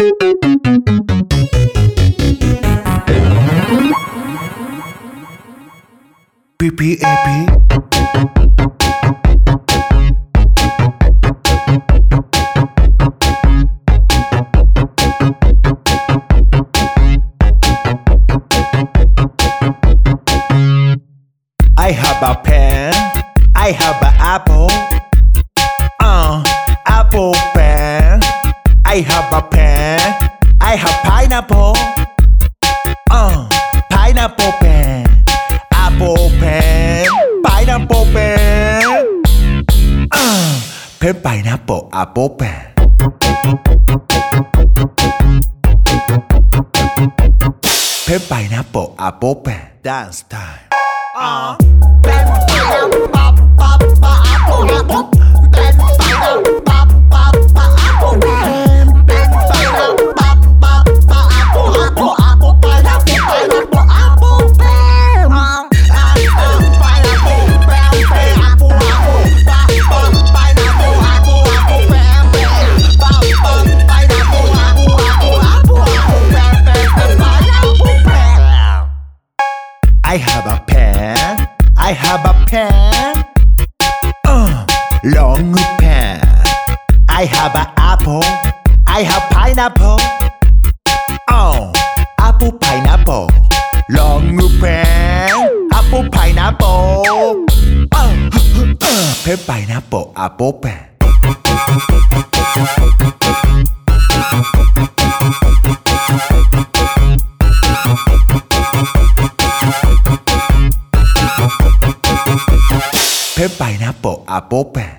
PPAP. I have a pen, I have an apple, apple pen. I have a pen, I have pineapple, pineapple pen, apple pen, pineapple pen, pen pineapple apple pen. Pen pineapple apple pen. Dance time. I have a pen, I have a pen, long pen. I have an apple, I have pineapple, apple pineapple, long pen, apple pineapple, pen pineapple apple pen. Pen pineapple apple pen.